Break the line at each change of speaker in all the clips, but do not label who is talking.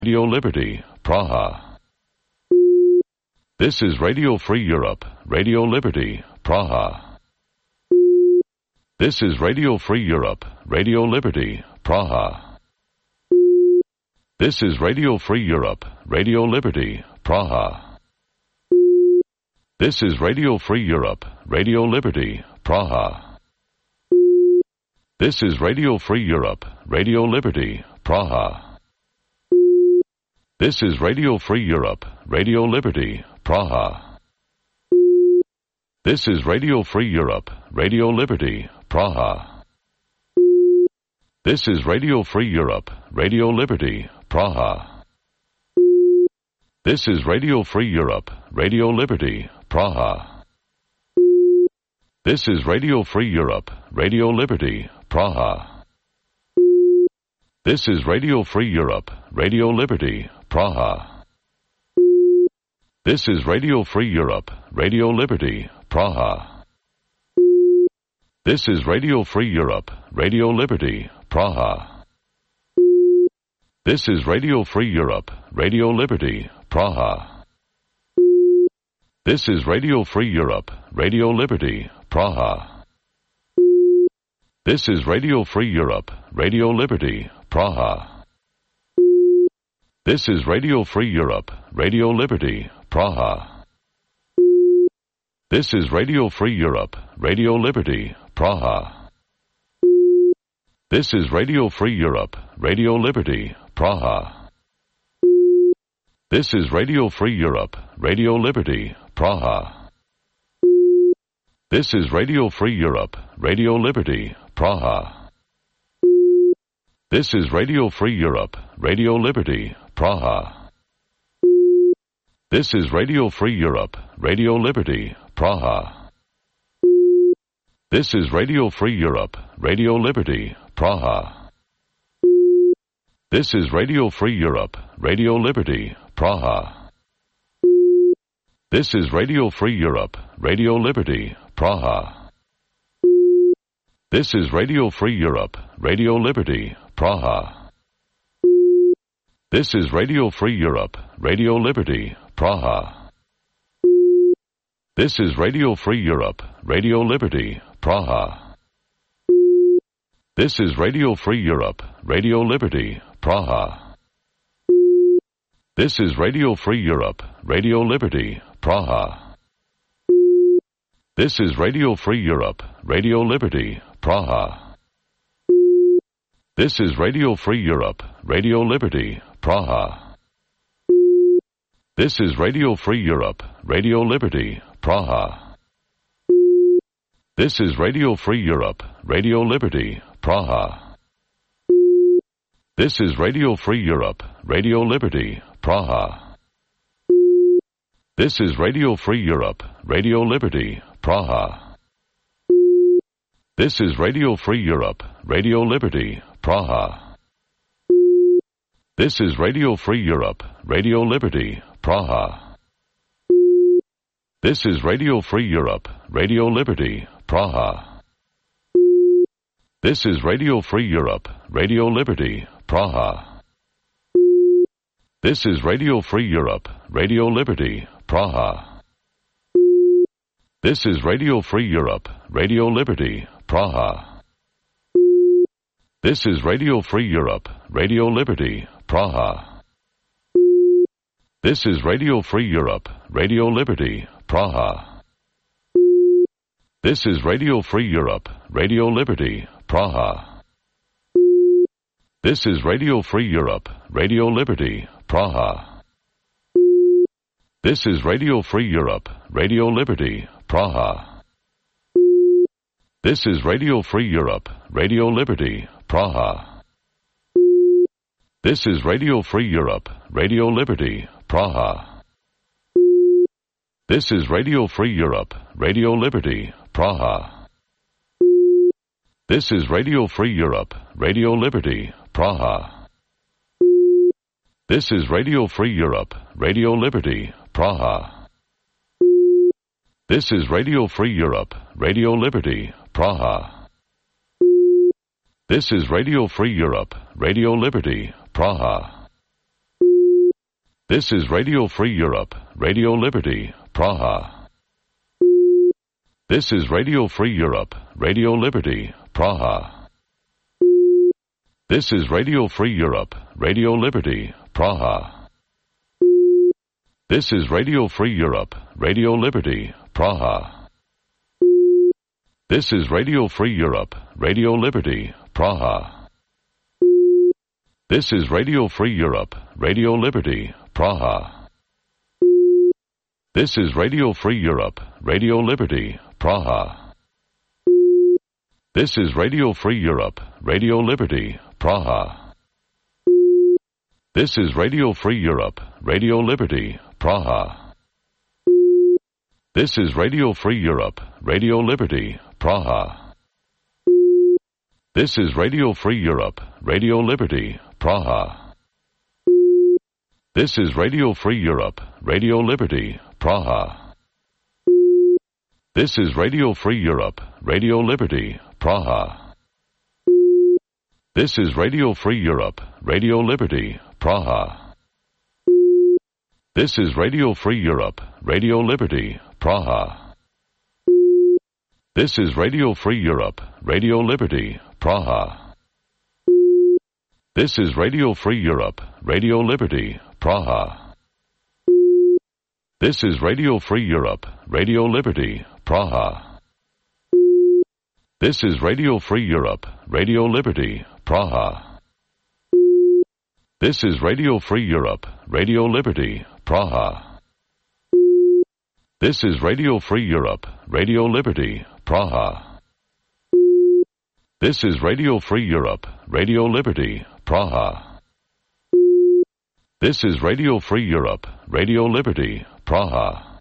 Radio Liberty, Praha. This is Radio Free Europe, Radio Liberty, Praha. This is Radio Free Europe, Radio Liberty, Praha. This is Radio Free Europe, Radio Liberty, Praha. This is Radio Free Europe, Radio Liberty, Praha. This is Radio Free Europe, Radio Liberty, Praha. This is Radio Free Europe, Radio Liberty, Praha. This is Radio Free Europe, Radio Liberty, Praha. This is Radio Free Europe, Radio Liberty, Praha. This is Radio Free Europe, Radio Liberty, Praha. This is Radio Free Europe, Radio Liberty, Praha. This is Radio Free Europe, Radio Liberty, Praha. This is Radio Free Europe, Radio Liberty, Praha. This is Radio Free Europe, Radio Liberty, Praha. This is Radio Free Europe, Radio Liberty, Praha. This is Radio Free Europe, Radio Liberty, Praha. This is Radio Free Europe, Radio Liberty, Praha. This is Radio Free Europe, Radio Liberty, Praha. This is Radio Free Europe, Radio Liberty, Praha. This is Radio Free Europe, Radio Liberty, Praha. This is Radio Free Europe, Radio Liberty, Praha. This is Radio Free Europe, Radio Liberty, Praha. This is Radio Free Europe, Radio Liberty, Praha. This is Radio Free Europe, Radio Liberty, Praha. This is Radio Free Europe, Radio Liberty, Praha. This is Radio Free Europe, Radio Liberty, Praha. This is Radio Free Europe, Radio Liberty, Praha. This is Radio Free Europe, Radio Liberty, Praha. This is Radio Free Europe, Radio Liberty, Praha. This is Radio Free Europe, Radio Liberty, Praha. This is Radio Free Europe, Radio Liberty, Praha. This is Radio Free Europe, Radio Liberty, Praha. This is Radio Free Europe, Radio Liberty, Praha. This is Radio Free Europe, Radio Liberty, Praha. This is Radio Free Europe, Radio Liberty, Praha. This is Radio Free Europe, Radio Liberty, Praha. This is Radio Free Europe, Radio Liberty, Praha. This is Radio Free Europe, Radio Liberty, Praha. This is Radio Free Europe, Radio Liberty, Praha. This is Radio Free Europe, Radio Liberty, Praha. This is Radio Free Europe, Radio Liberty, Praha. This is Radio Free Europe, Radio Liberty, Praha. This is Radio Free Europe, Radio Liberty, Praha. This is Radio Free Europe, Radio Liberty, Praha. This is Radio Free Europe, Radio Liberty, Praha. This is Radio Free Europe, Radio Liberty, Praha. This is Radio Free Europe, Radio Liberty, Praha. This is Radio Free Europe, Radio Liberty, Praha. This is Radio Free Europe, Radio Liberty, Praha. This is Radio Free Europe, Radio Liberty, Praha. This is Radio Free Europe, Radio Liberty, Praha. This is Radio Free Europe, Radio Liberty, Praha. This is Radio Free Europe, Radio Liberty, Praha. This is Radio Free Europe, Radio Liberty, Praha. This is Radio Free Europe, Radio Liberty, Praha. This is Radio Free Europe, Radio Liberty, Praha. This is Radio Free Europe, Radio Liberty, Praha. This is Radio Free Europe, Radio Liberty, Praha. This is Radio Free Europe, Radio Liberty, Praha. This is Radio Free Europe, Radio Liberty, Praha. This is Radio Free Europe, Radio Liberty, Praha. This is Radio Free Europe, Radio Liberty, Praha. This is Radio Free Europe, Radio Liberty, Praha. This is Radio Free Europe, Radio Liberty, Praha. This is Radio Free Europe, Radio Liberty, Praha. This is Radio Free Europe, Radio Liberty, Praha. This is Radio Free Europe, Radio Liberty, Praha. This is Radio Free Europe, Radio Liberty, Praha. This is Radio Free Europe, Radio Liberty, Praha. This is Radio Free Europe, Radio Liberty, Praha. This is Radio Free Europe, Radio Liberty, Praha. This is Radio Free Europe, Radio Liberty, Praha. This is Radio Free Europe, Radio Liberty, Praha. This is Radio Free Europe, Radio Liberty, Praha. This is Radio Free Europe, Radio Liberty, Praha. This is Radio Free Europe, Radio Liberty, Praha. This is Radio Free Europe, Radio Liberty, Praha. This is Radio Free Europe, Radio Liberty, Praha. This is Radio Free Europe, Radio Liberty, Praha.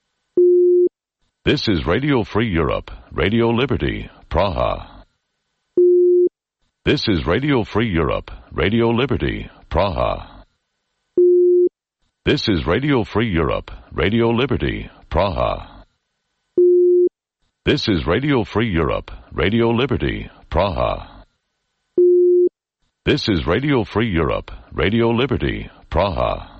This is Radio Free Europe, Radio Liberty, Praha. This is Radio Free Europe, Radio Liberty, Praha. This is Radio Free Europe, Radio Liberty, Praha. This is Radio Free Europe, Radio Liberty, Praha. This is Radio Free Europe, Radio Liberty, Praha.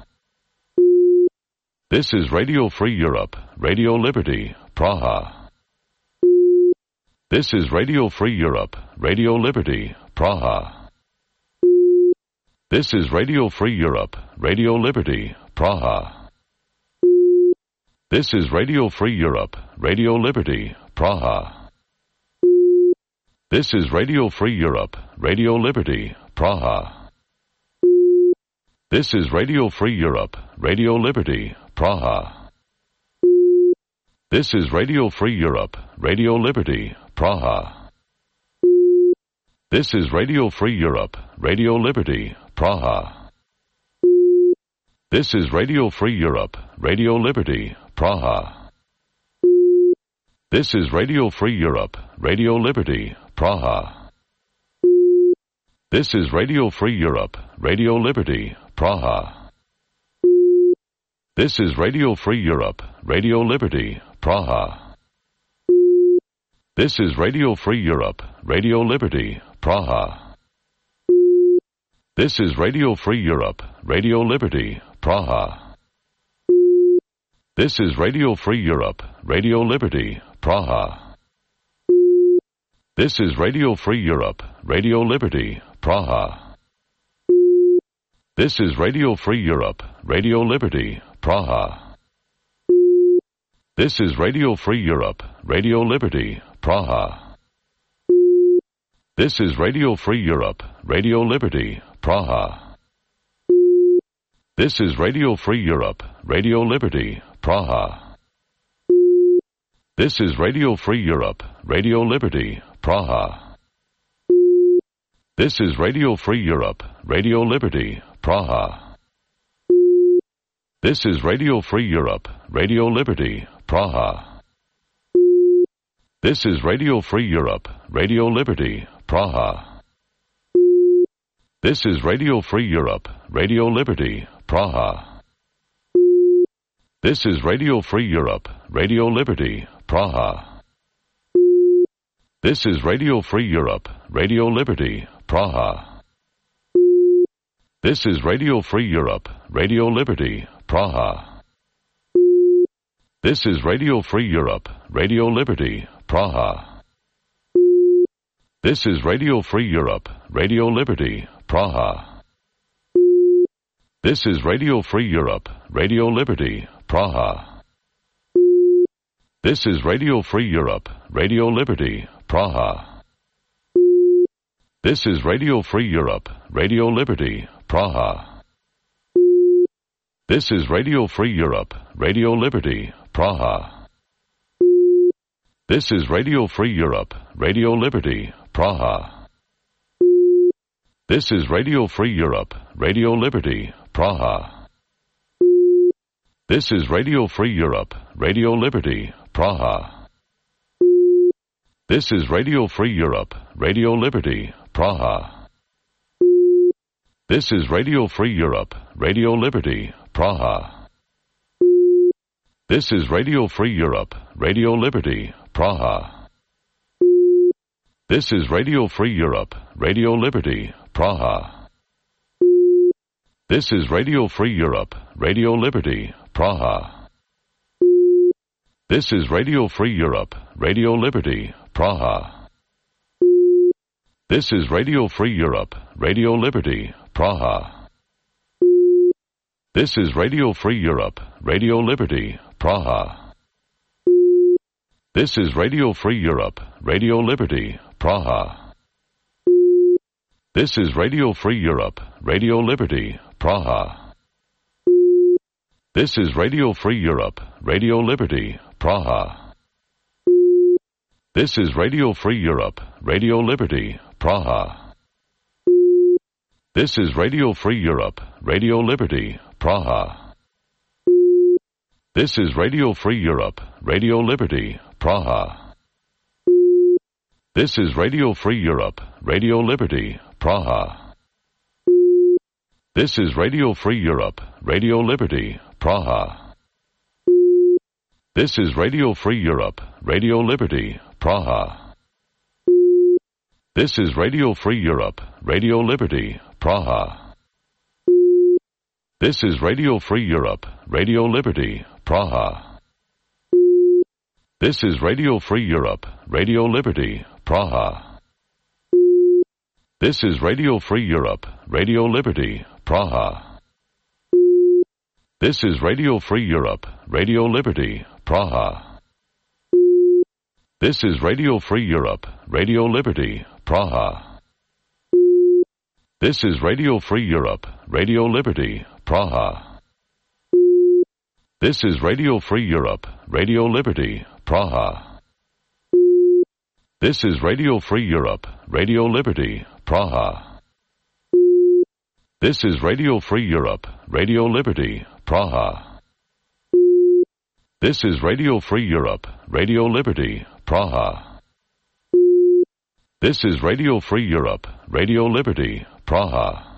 This is Radio Free Europe, Radio Liberty, Praha. This is Radio Free Europe, Radio Liberty, Praha. This is Radio Free Europe, Radio Liberty, Praha. This is Radio Free Europe, Radio Liberty, Praha. This is Radio Free Europe, Radio Liberty, Praha. This is Radio Free Europe, Radio Liberty, Praha. This is Radio Free Europe, Radio Liberty, Praha. This is Radio Free Europe, Radio Liberty, Praha. This is Radio Free Europe, Radio Liberty, Praha. This is Radio Free Europe, Radio Liberty, Praha. This is Radio Free Europe, Radio Liberty, Praha. This is Radio Free Europe, Radio Liberty, Praha. This is Radio Free Europe, Radio Liberty, Praha. This is Radio Free Europe, Radio Liberty, Praha. This is Radio Free Europe, Radio Liberty, Praha. This is Radio Free Europe, Radio Liberty, Praha. This is Radio Free Europe, Radio Liberty, Praha. This is Radio Free Europe, Radio Liberty, Praha. This is Radio Free Europe, Radio Liberty, Praha. This is Radio Free Europe, Radio Liberty, Praha. This is Radio Free Europe, Radio Liberty, Praha. This is Radio Free Europe, Radio Liberty, Praha. This is Radio Free Europe, Radio Liberty, Praha. This is Radio Free Europe, Radio Liberty, Praha. This is Radio Free Europe, Radio Liberty, Praha. This is Radio Free Europe, Radio Liberty, Praha. This is Radio Free Europe, Radio Liberty, Praha. This is Radio Free Europe, Radio Liberty, Praha. This is Radio Free Europe, Radio Liberty, Praha. This is Radio Free Europe, Radio Liberty, Praha. This is Radio Free Europe, Radio Liberty, Praha. This is Radio Free Europe, Radio Liberty, Praha. This is Radio Free Europe, Radio Liberty, Praha. This is Radio Free Europe, Radio Liberty, Praha. This is Radio Free Europe, Radio Liberty, Praha. This is Radio Free Europe, Radio Liberty, Praha. This is Radio Free Europe, Radio Liberty, Praha. This is Radio Free Europe, Radio Liberty, Praha. This is Radio Free Europe, Radio Liberty, Praha. This is Radio Free Europe, Radio Liberty, Praha. This is Radio Free Europe, Radio Liberty, Praha. This is Radio Free Europe, Radio Liberty, Praha. This is Radio Free Europe, Radio Liberty, Praha. This is Radio Free Europe, Radio Liberty, Praha. This is Radio Free Europe, Radio Liberty, Praha. This is Radio Free Europe, Radio Liberty, Praha. This is Radio Free Europe, Radio Liberty, Praha. This is Radio Free Europe, Radio Liberty, Praha. This is Radio Free Europe, Radio Liberty, Praha. This is Radio Free Europe, Radio Liberty, Praha. This is Radio Free Europe, Radio Liberty, Praha. This is Radio Free Europe, Radio Liberty, Praha. This is Radio Free Europe, Radio Liberty, Praha. This is Radio Free Europe, Radio Liberty, Praha. This is Radio Free Europe, Radio Liberty, Praha. This is Radio Free Europe, Radio Liberty, Praha. This is Radio Free Europe, Radio Liberty, Praha. This is Radio Free Europe, Radio Liberty, Praha. This is Radio Free Europe, Radio Liberty, Praha. This is Radio Free Europe, Radio Liberty, Praha. This is Radio Free Europe, Radio Liberty, Praha. This is Radio Free Europe, Radio Liberty, Praha. This is Radio Free Europe, Radio Liberty, Praha. This is Radio Free Europe, Radio Liberty, Praha. This is Radio Free Europe, Radio Liberty, Praha. This is Radio Free Europe, Radio Liberty, Praha.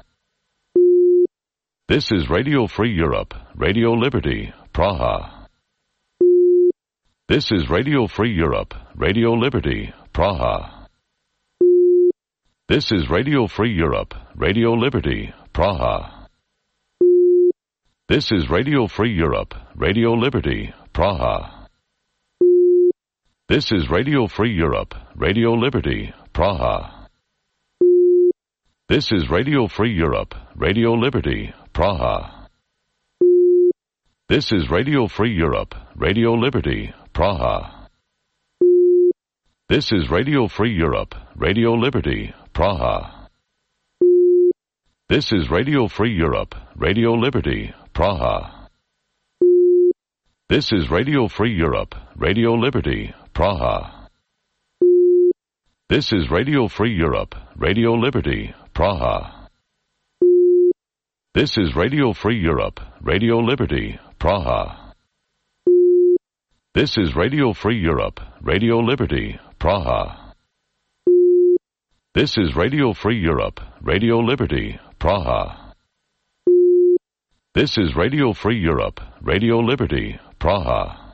This is Radio Free Europe, Radio Liberty, Praha. This is Radio Free Europe, Radio Liberty, Praha. This is Radio Free Europe, Radio Liberty, Praha. This is Radio Free Europe, Radio Liberty, Praha. This is Radio Free Europe, Radio Liberty, Praha. This is Radio Free Europe, Radio Liberty, Praha. This is Radio Free Europe, Radio Liberty, Praha. This is Radio Free Europe, Radio Liberty, Praha. This is Radio Free Europe, Radio Liberty, Praha. This is Radio Free Europe, Radio Liberty, Praha. This is Radio Free Europe, Radio Liberty, Praha. This is Radio Free Europe, Radio Liberty, Praha. This is Radio Free Europe, Radio Liberty, Praha. This is Radio Free Europe, Radio Liberty, Praha. This is Radio Free Europe, Radio Liberty, Praha.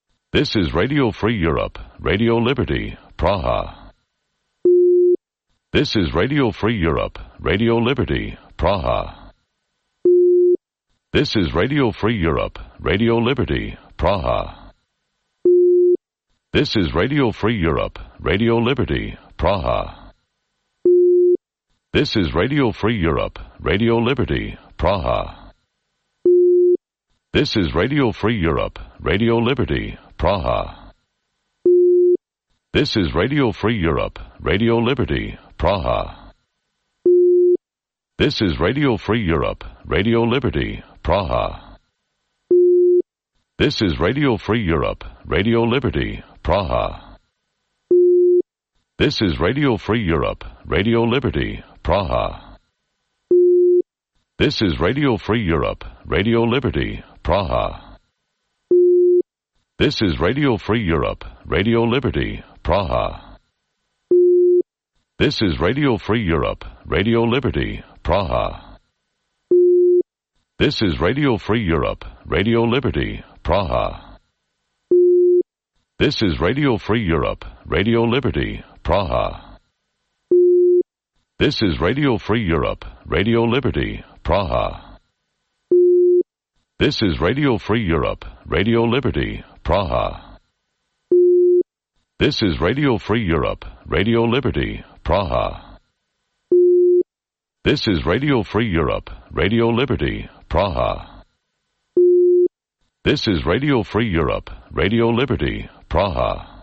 This is Radio Free Europe, Radio Liberty, Praha. This is Radio Free Europe, Radio Liberty, Praha. This is Radio Free Europe, Radio Liberty, Praha. This is Radio Free Europe, Radio Liberty, Praha. This is Radio Free Europe, Radio Liberty, Praha. This is Radio Free Europe, Radio Liberty, Praha. This is Radio Free Europe, Radio Liberty, Praha. This is Radio Free Europe, Radio Liberty, Praha. This is Radio Free Europe, Radio Liberty, Praha. This is Radio Free Europe, Radio Liberty, Praha. This is Radio Free Europe, Radio Liberty, Praha. This is Radio Free Europe, Radio Liberty, Praha. This is Radio Free Europe, Radio Liberty, Praha. This is Radio Free Europe, Radio Liberty, Praha. This is Radio Free Europe, Radio Liberty, Praha. This is Radio Free Europe, Radio Liberty, Praha. This is Radio Free Europe, Radio Liberty, Praha. This is Radio Free Europe, Radio Liberty, Praha. This is Radio Free Europe, Radio Liberty, Praha. This is Radio Free Europe, Radio Liberty, Praha.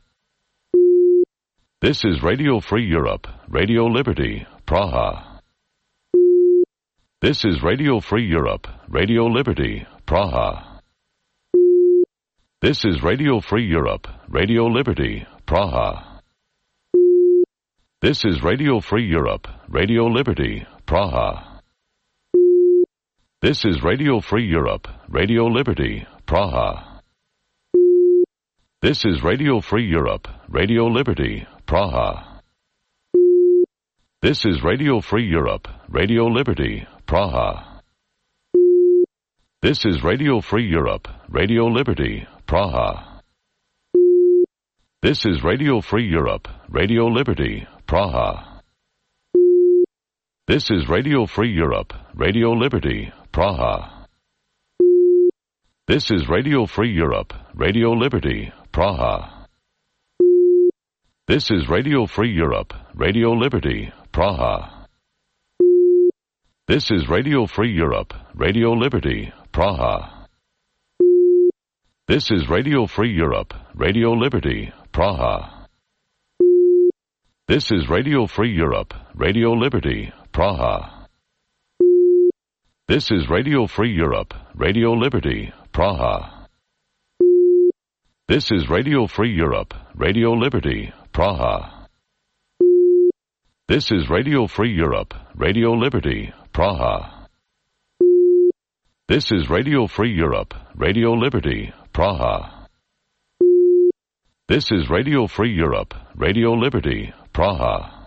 This is Radio Free Europe, Radio Liberty, Praha. This is Radio Free Europe, Radio Liberty, Praha. This is Radio Free Europe, Radio Liberty, Praha. This is Radio Free Europe, Radio Liberty, Praha. This is Radio Free Europe, Radio Liberty, Praha. This is Radio Free Europe, Radio Liberty, Praha. This is Radio Free Europe, Radio Liberty, Praha. This is Radio Free Europe, Radio Liberty, Praha. This is Radio Free Europe, Radio Liberty, Praha. This is Radio Free Europe, Radio Liberty, Praha. This is Radio Free Europe, Radio Liberty, Praha. This is Radio Free Europe, Radio Liberty, Praha. This is Radio Free Europe, Radio Liberty, Praha. This is Radio Free Europe, Radio Liberty, Praha. This is Radio Free Europe, Radio Liberty, Praha. This is Radio Free Europe, Radio Liberty, Praha. This is Radio Free Europe, Radio Liberty, Praha. This is Radio Free Europe, Radio Liberty, Praha. This is Radio Free Europe, Radio Liberty, Praha. This is Radio Free Europe, Radio Liberty, Praha.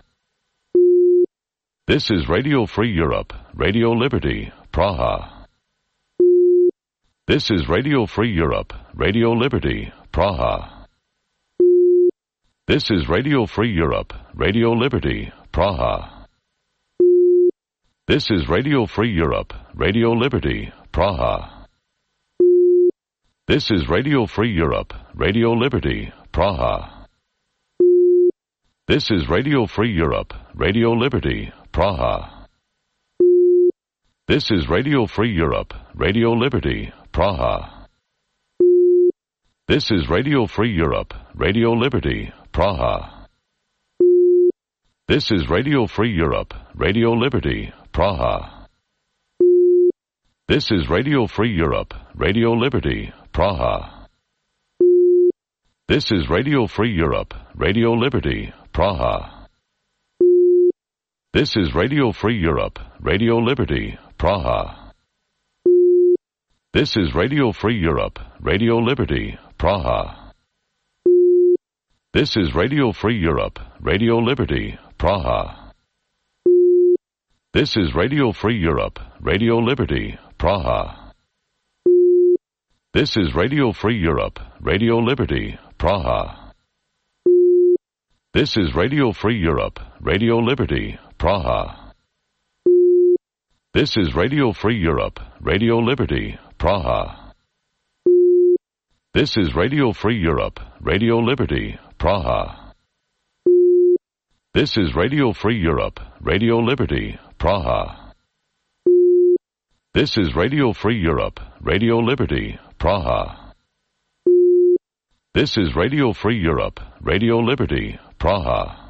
This is Radio Free Europe, Radio Liberty, Praha. This is Radio Free Europe, Radio Liberty, Praha. This is Radio Free Europe, Radio Liberty, Praha. This is Radio Free Europe, Radio Liberty, Praha. This is Radio Free Europe, Radio Liberty, Praha. This is Radio Free Europe, Radio Liberty, Praha. This is Radio Free Europe, Radio Liberty, Praha. This is Radio Free Europe, Radio Liberty, Praha. This is Radio Free Europe, Radio Liberty, Praha. This is Radio Free Europe, Radio Liberty, Praha. This is Radio Free Europe, Radio Liberty, Praha. This is Radio Free Europe, Radio Liberty, Praha. This is Radio Free Europe, Radio Liberty, Praha. This is Radio Free Europe, Radio Liberty, Praha. This is Radio Free Europe, Radio Liberty, Praha. This is Radio Free Europe, Radio Liberty, Praha. This is Radio Free Europe, Radio Liberty, Praha. This is Radio Free Europe, Radio Liberty, Praha. This is Radio Free Europe, Radio Liberty, Praha. This is Radio Free Europe, Radio Liberty, Praha. This is Radio Free Europe, Radio Liberty, Praha. This is Radio Free Europe, Radio Liberty, Praha.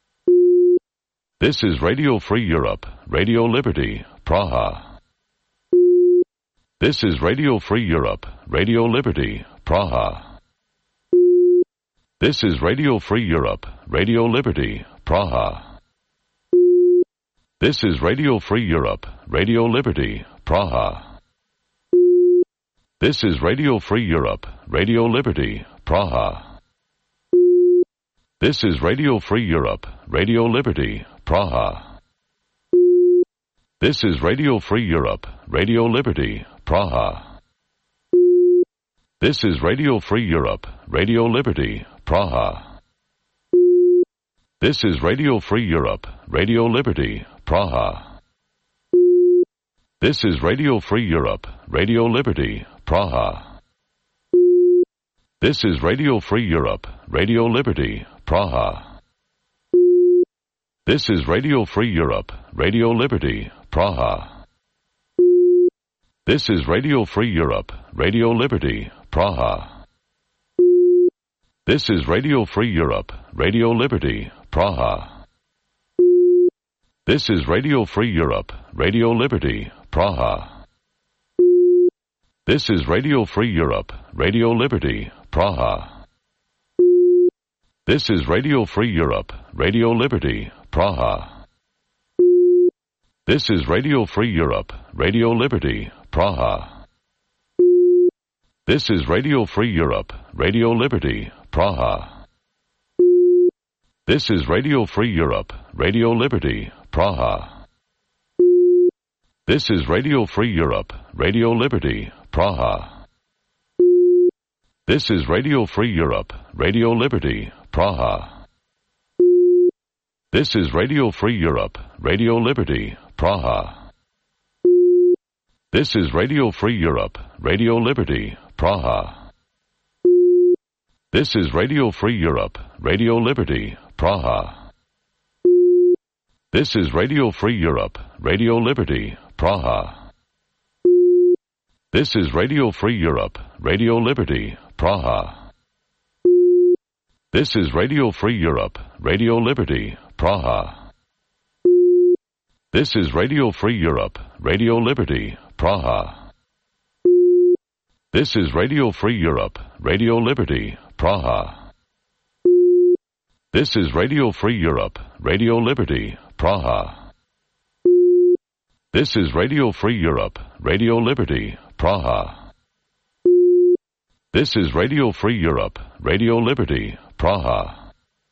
This is Radio Free Europe, Radio Liberty, Praha. This is Radio Free Europe, Radio Liberty, Praha. This is Radio Free Europe, Radio Liberty, Praha. This is Radio Free Europe, Radio Liberty, Praha. This is Radio Free Europe, Radio Liberty, Praha. This is Radio Free Europe, Radio Liberty, Praha. This is Radio Free Europe, Radio Liberty, Praha. This is Radio Free Europe, Radio Liberty, Praha. This is Radio Free Europe, Radio Liberty, Praha. This is Radio Free Europe, Radio Liberty, Praha. This is Radio Free Europe, Radio Liberty, Praha. This is Radio Free Europe, Radio Liberty, Praha. This is Radio Free Europe, Radio Liberty, Praha. This is Radio Free Europe, Radio Liberty, Praha. This is Radio Free Europe, Radio Liberty, Praha. This is Radio Free Europe, Radio Liberty, Praha. This is Radio Free Europe, Radio Liberty, Praha. This is Radio Free Europe, Radio Liberty, Praha. This is Radio Free Europe, Radio Liberty, Praha. This is Radio Free Europe, Radio Liberty, Praha. This is Radio Free Europe, Radio Liberty, Praha. This is Radio Free Europe, Radio Liberty, Praha. This is Radio Free Europe, Radio Liberty, Praha. This is Radio Free Europe, Radio Liberty, Praha. This is Radio Free Europe, Radio Liberty, Praha. This is Radio Free Europe, Radio Liberty, Praha. This is Radio Free Europe, Radio Liberty, Praha. This is Radio Free Europe, Radio Liberty, Praha. This is Radio Free Europe, Radio Liberty, Praha. This is Radio Free Europe, Radio Liberty, Praha. This is Radio Free Europe, Radio Liberty, Praha. This is Radio Free Europe, Radio Liberty, Praha. This is Radio Free Europe, Radio Liberty, Praha.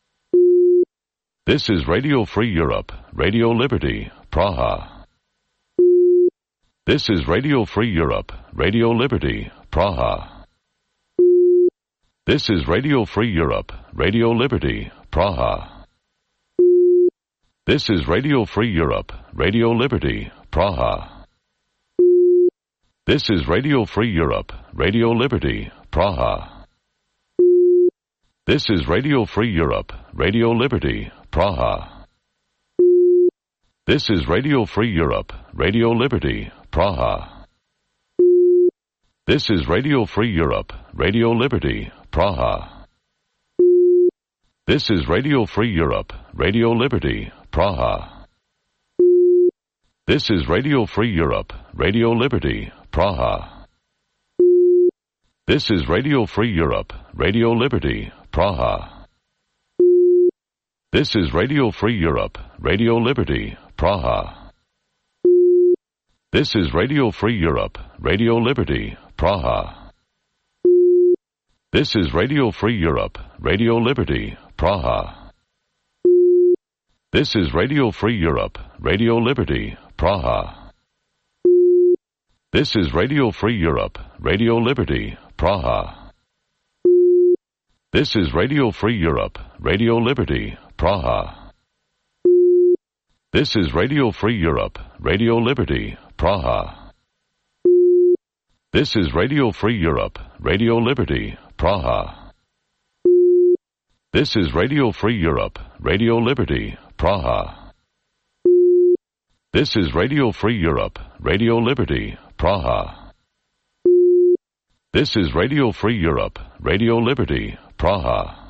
This is Radio Free Europe, Radio Liberty, Praha. This is Radio Free Europe, Radio Liberty, Praha. This is Radio Free Europe, Radio Liberty, Praha. This is Radio Free Europe, Radio Liberty, Praha. This is Radio Free Europe, Radio Liberty, Praha. This is Radio Free Europe, Radio Liberty, Praha. This is Radio Free Europe, Radio Liberty, Praha. This is Radio Free Europe, Radio Liberty, Praha. This is Radio Free Europe, Radio Liberty, Praha. This is Radio Free Europe, Radio Liberty, Praha. This is Radio Free Europe, Radio Liberty, Praha. This is Radio Free Europe, Radio Liberty, Praha. This is Radio Free Europe, Radio Liberty, Praha. This is Radio Free Europe, Radio Liberty, Praha. This is Radio Free Europe, Radio Liberty, Praha. This is Radio Free Europe, Radio Liberty, Praha. This is Radio Free Europe, Radio Liberty, Praha. This is Radio Free Europe, Radio Liberty, Praha. This is Radio Free Europe, Radio Liberty, Praha. This is Radio Free Europe, Radio Liberty, Praha. This is Radio Free Europe, Radio Liberty, Praha. This is Radio Free Europe, Radio Liberty, Praha.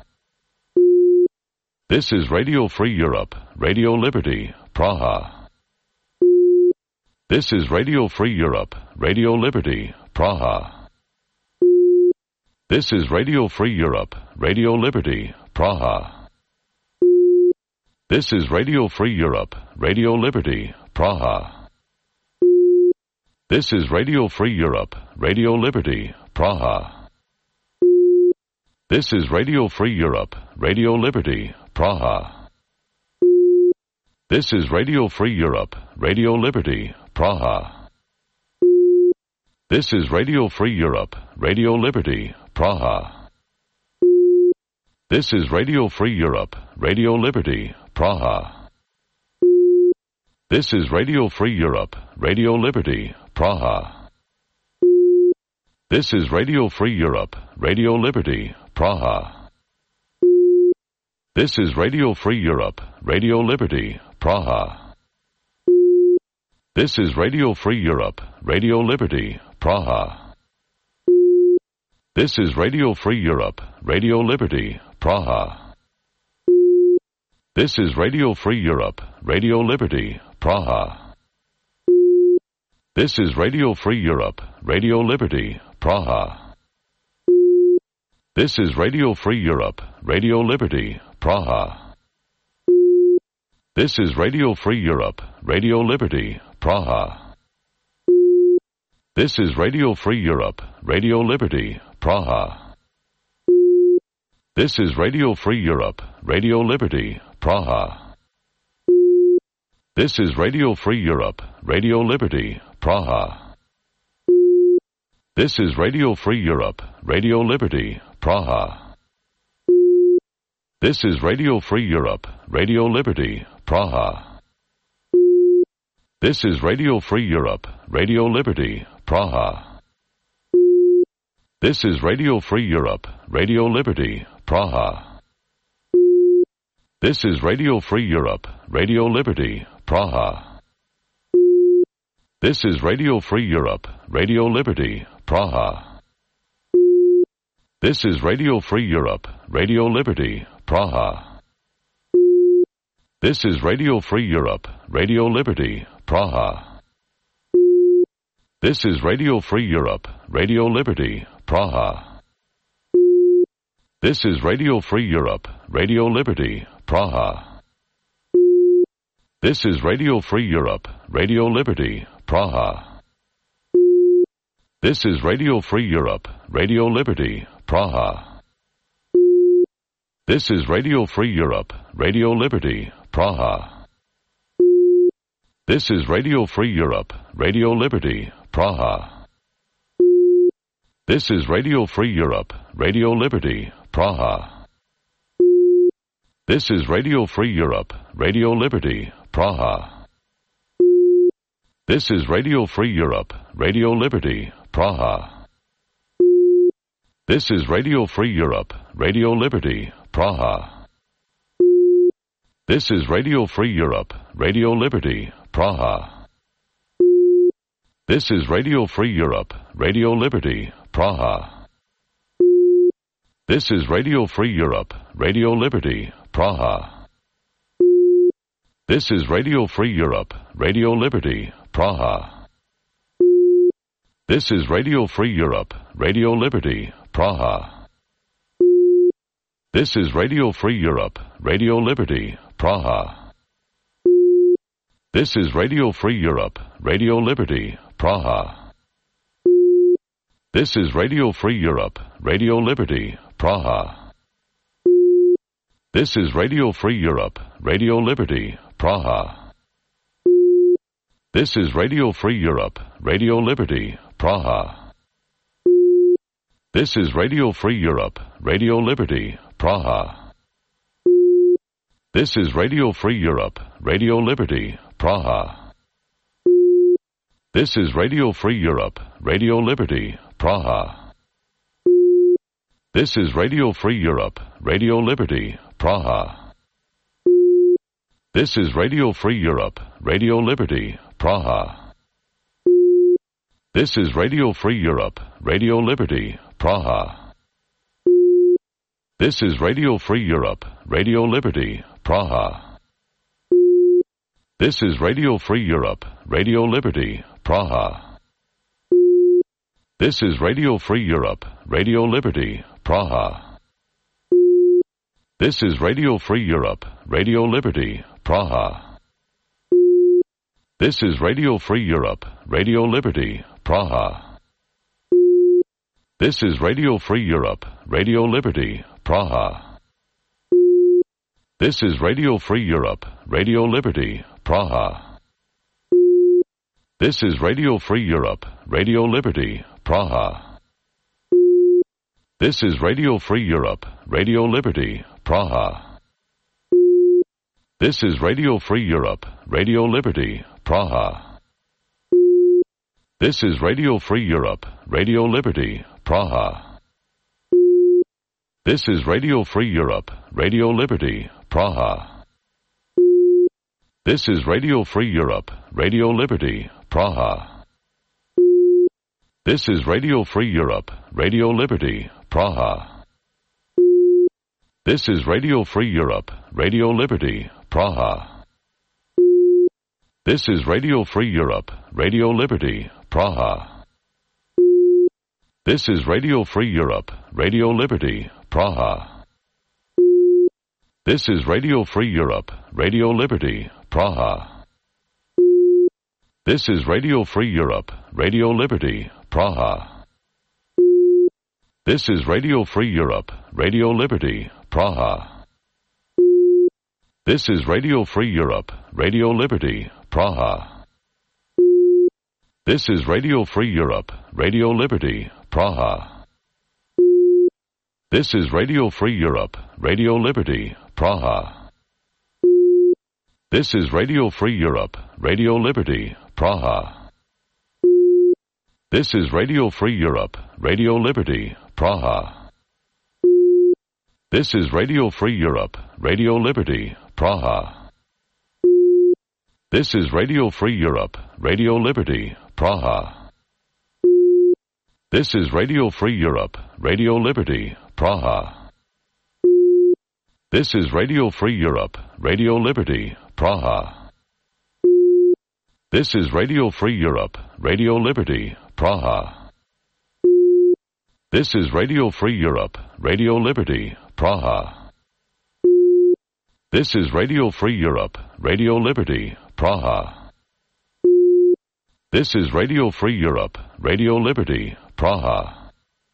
This is Radio Free Europe, Radio Liberty, Praha. This is Radio Free Europe, Radio Liberty, Praha. This is Radio Free Europe, Radio Liberty, Praha. This is Radio Free Europe, Radio Liberty, Praha. This is Radio Free Europe, Radio Liberty, Praha. This is Radio Free Europe, Radio Liberty, Praha. This is Radio Free Europe, Radio Liberty, Praha. This is Radio Free Europe, Radio Liberty, Praha. This is Radio Free Europe, Radio Liberty, Praha. This is Radio Free Europe, Radio Liberty, Praha. This is Radio Free Europe, Radio Liberty, Praha. This is Radio Free Europe, Radio Liberty, Praha. This is Radio Free Europe, Radio Liberty, Praha. This is Radio Free Europe, Radio Liberty, Praha. This is Radio Free Europe, Radio Liberty, Praha. This is Radio Free Europe, Radio Liberty, Praha. This is Radio Free Europe, Radio Liberty, Praha. This is Radio Free Europe, Radio Liberty, Praha. This is Radio Free Europe, Radio Liberty, Praha. This is Radio Free Europe, Radio Liberty, Praha. This is Radio Free Europe, Radio Liberty, Praha. This is Radio Free Europe, Radio Liberty, Praha. This is Radio Free Europe, Radio Liberty, Praha. This is Radio Free Europe, Radio Liberty, Praha. This is Radio Free Europe, Radio Liberty, Praha. This is Radio Free Europe, Radio Liberty, Praha. This is Radio Free Europe, Radio Liberty, Praha. This is Radio Free Europe, Radio Liberty, Praha. This is Radio Free Europe, Radio Liberty, Praha. This is Radio Free Europe, Radio Liberty, Praha. This is Radio Free Europe, Radio Liberty, Praha. This is Radio Free Europe, Radio Liberty, Praha. This is Radio Free Europe, Radio Liberty, Praha. This is Radio Free Europe, Radio Liberty, Praha. This is Radio Free Europe, Radio Liberty, Praha. This is Radio Free Europe, Radio Liberty, Praha. This is Radio Free Europe, Radio Liberty, Praha. This is Radio Free Europe, Radio Liberty, Praha. This is Radio Free Europe, Radio Liberty, Praha. This is Radio Free Europe, Radio Liberty, Praha. This is Radio Free Europe, Radio Liberty, Praha. This is Radio Free Europe, Radio Liberty, Praha. This is Radio Free Europe, Radio Liberty, Praha. This is Radio Free Europe, Radio Liberty, Praha. This is Radio Free Europe, Radio Liberty, Praha. This is Radio Free Europe, Radio Liberty, Praha. This is Radio Free Europe, Radio Liberty, Praha. This is Radio Free Europe, Radio Liberty, Praha. This is Radio Free Europe, Radio Liberty, Praha. This is Radio Free Europe, Radio Liberty, Praha. This is Radio Free Europe, Radio Liberty, Praha. This is Radio Free Europe, Radio Liberty, Praha. This is Radio Free Europe, Radio Liberty, Praha. This is Radio Free Europe, Radio Liberty, Praha. This is Radio Free Europe, Radio Liberty, Praha. This is Radio Free Europe, Radio Liberty, Praha. This is Radio Free Europe, Radio Liberty, Praha. This is Radio Free Europe, Radio Liberty, Praha. This is Radio Free Europe, Radio Liberty, Praha. This is Radio Free Europe, Radio Liberty, Praha. This is Radio Free Europe, Radio Liberty, Praha. This is Radio Free Europe, Radio Liberty, Praha. This is Radio Free Europe, Radio Liberty, Praha. This is Radio Free Europe, Radio Liberty, Praha. This is Radio Free Europe, Radio Liberty, Praha. This is Radio Free Europe, Radio Liberty, Praha. This is Radio Free Europe, Radio Liberty, Praha. This is Radio Free Europe, Radio Liberty, Praha. This is Radio Free Europe, Radio Liberty, Praha. This is Radio Free Europe, Radio Liberty, Praha. This is Radio Free Europe, Radio Liberty, Praha. This is Radio Free Europe, Radio Liberty, Praha. This is Radio Free Europe, Radio Liberty, Praha. This is Radio Free Europe, Radio Liberty, Praha. This is Radio Free Europe, Radio Liberty, Praha. This is Radio Free Europe, Radio Liberty, Praha. This is Radio Free Europe, Radio Liberty, Praha. This is Radio Free Europe, Radio Liberty, Praha. This is Radio Free Europe, Radio Liberty, Praha. This is Radio Free Europe, Radio Liberty, Praha. This is Radio Free Europe, Radio Liberty, Praha. This is Radio Free Europe, Radio Liberty, Praha. This is Radio Free Europe, Radio Liberty, Praha. This is Radio Free Europe, Radio Liberty, Praha. This is Radio Free Europe, Radio Liberty, Praha. This is Radio Free Europe, Radio Liberty, Praha. This is Radio Free Europe, Radio Liberty, Praha. This is Radio Free Europe, Radio Liberty, Praha.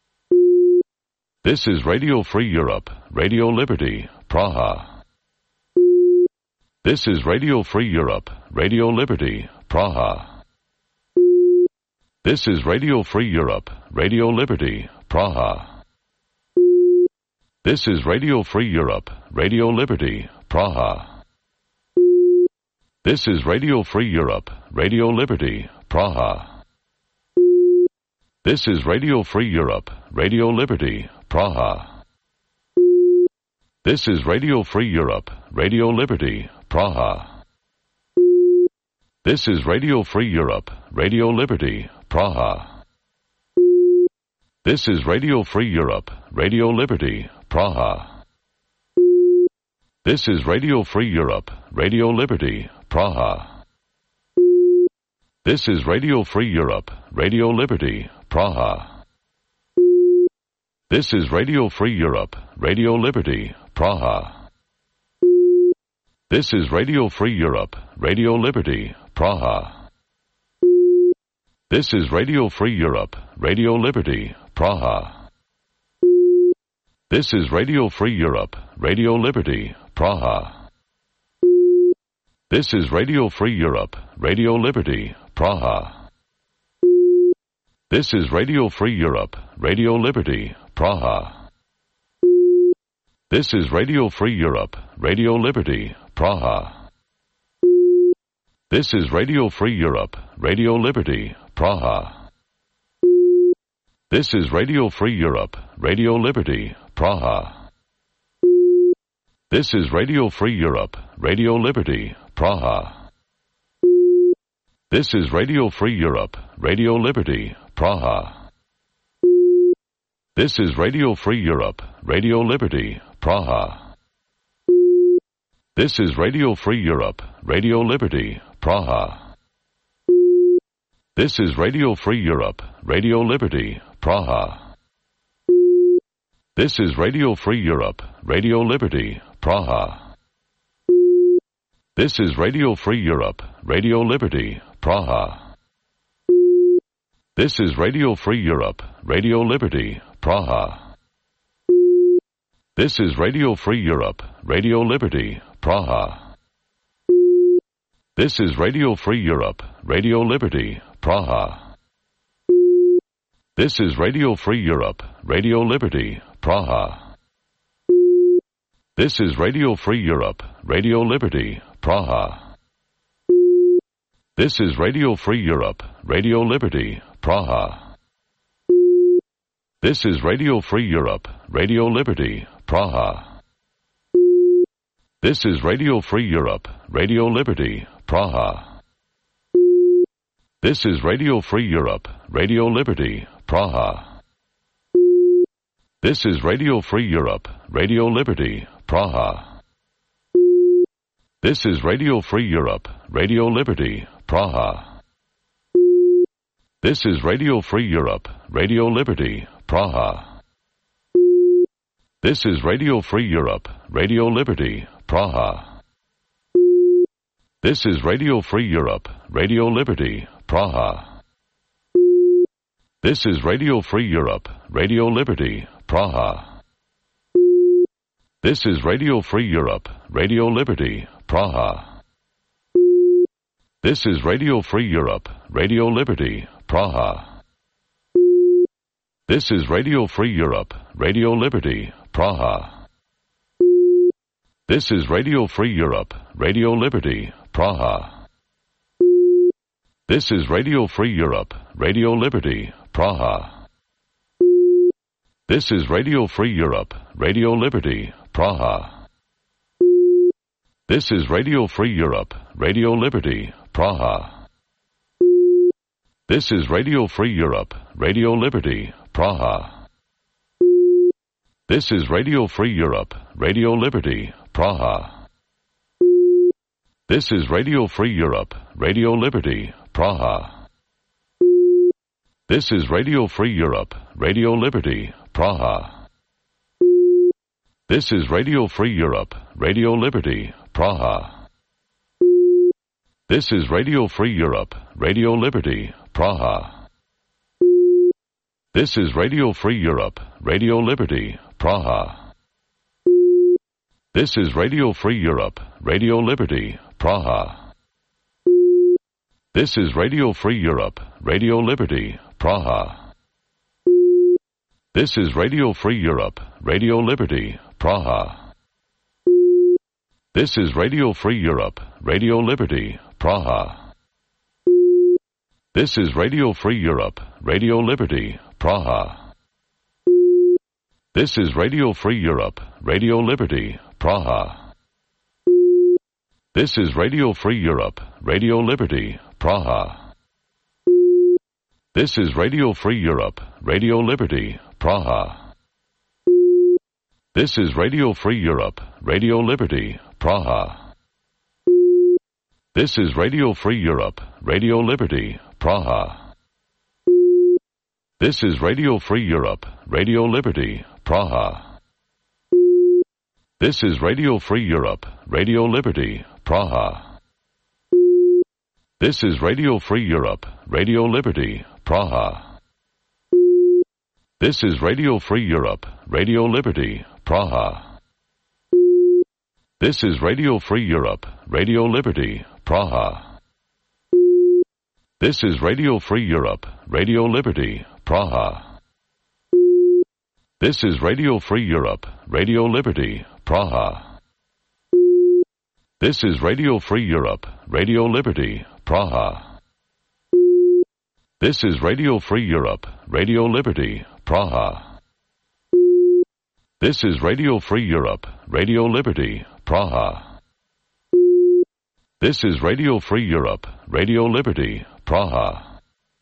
This is Radio Free Europe, Radio Liberty, Praha. This is Radio Free Europe, Radio Liberty, Praha. This is Radio Free Europe, Radio Liberty, Praha. This is Radio Free Europe, Radio Liberty, Praha. This is Radio Free Europe, Radio Liberty, Praha. This is Radio Free Europe, Radio Liberty, Praha. This is Radio Free Europe, Radio Liberty, Praha. This is Radio Free Europe, Radio Liberty, Praha. This is Radio Free Europe, Radio Liberty, Praha. This is Radio Free Europe, Radio Liberty, Praha. This is Radio Free Europe, Radio Liberty, Praha. This is Radio Free Europe, Radio Liberty, Praha. This is Radio Free Europe, Radio Liberty, Praha. This is Radio Free Europe, Radio Liberty, Praha. This is Radio Free Europe, Radio Liberty, Praha. This is Radio Free Europe, Radio Liberty, Praha. This is Radio Free Europe, Radio Liberty, Praha. This is Radio Free Europe, Radio Liberty, Praha. This is Radio Free Europe, Radio Liberty, Praha. This is Radio Free Europe, Radio Liberty, Praha. This is Radio Free Europe, Radio Liberty, Praha. This is Radio Free Europe, Radio Liberty, Praha. This is Radio Free Europe, Radio Liberty, Praha. This is Radio Free Europe, Radio Liberty, Praha. This is Radio Free Europe, Radio Liberty, Praha. This is Radio Free Europe, Radio Liberty, Praha. This is Radio Free Europe, Radio Liberty, Praha. This is Radio Free Europe, Radio Liberty, Praha. This is Radio Free Europe, Radio Liberty, Praha. This is Radio Free Europe, Radio Liberty, Praha. This is Radio Free Europe, Radio Liberty, Praha. This is Radio Free Europe, Radio Liberty, Praha. This is Radio Free Europe, Radio Liberty, Praha. This is Radio Free Europe, Radio Liberty, Praha. This is Radio Free Europe, Radio Liberty, Praha. This is Radio Free Europe, Radio Liberty, Praha. This is Radio Free Europe, Radio Liberty, Praha. This is Radio Free Europe, Radio Liberty, Praha. This is Radio Free Europe, Radio Liberty, Praha. This is Radio Free Europe, Radio Liberty, Praha. This is Radio Free Europe, Radio Liberty, Praha. This is Radio Free Europe, Radio Liberty, Praha. This is Radio Free Europe, Radio Liberty, Praha. This is Radio Free Europe, Radio Liberty, Praha. This is Radio Free Europe, Radio Liberty, Praha. This is Radio Free Europe, Radio Liberty, Praha. This is Radio Free Europe, Radio Liberty, Praha. This is Radio Free Europe, Radio Liberty, Praha. This is Radio Free Europe, Radio Liberty, Praha. This is Radio Free Europe, Radio Liberty, Praha. This is Radio Free Europe, Radio Liberty, Praha. This is Radio Free Europe, Radio Liberty, Praha. This is Radio Free Europe, Radio Liberty, Praha. This is Radio Free Europe, Radio Liberty, Praha. This is Radio Free Europe, Radio Liberty, Praha. This is Radio Free Europe, Radio Liberty, Praha. This is Radio Free Europe, Radio Liberty, Praha. This is Radio Free Europe, Radio Liberty, Praha. This is Radio Free Europe, Radio Liberty, Praha. This is Radio Free Europe, Radio Liberty, Praha. This is Radio Free Europe, Radio Liberty, Praha. This is Radio Free Europe, Radio Liberty, Praha. This is Radio Free Europe, Radio Liberty, Praha. This is Radio Free Europe, Radio Liberty, Praha. This is Radio Free Europe, Radio Liberty, Praha. This is Radio Free Europe, Radio Liberty, Praha. This is Radio Free Europe, Radio Liberty, Praha. This is Radio Free Europe, Radio Liberty, Praha. This is Radio Free Europe, Radio Liberty, Praha. This is Radio Free Europe, Radio Liberty, Praha. This is Radio Free Europe, Radio Liberty, Praha. This is Radio Free Europe, Radio Liberty, Praha. This is Radio Free Europe, Radio Liberty, Praha. This is Radio Free Europe, Radio Liberty, Praha. This is Radio Free Europe, Radio Liberty, Praha. This is Radio Free Europe, Radio Liberty, Praha. This is Radio Free Europe, Radio Liberty, Praha.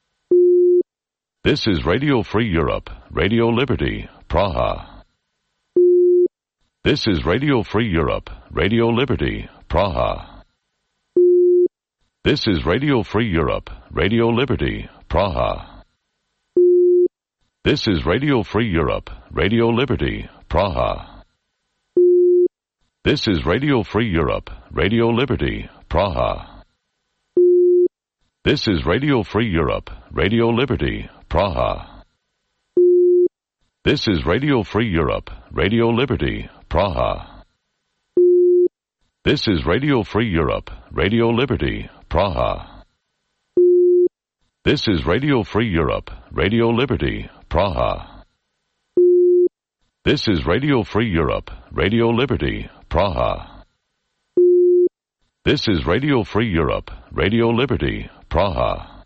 This is Radio Free Europe, Radio Liberty, Praha. This is Radio Free Europe, Radio Liberty, Praha. This is Radio Free Europe, Radio Liberty, Praha. This is Radio Free Europe, Radio Liberty, Praha. This is Radio Free Europe, Radio Liberty, Praha. This is Radio Free Europe, Radio Liberty, Praha. This is Radio Free Europe, Radio Liberty, Praha. This is Radio Free Europe, Radio Liberty, Praha. This is Radio Free Europe, Radio Liberty, Praha. This is Radio Free Europe, Radio Liberty, Praha. This is Radio Free Europe, Radio Liberty, Praha.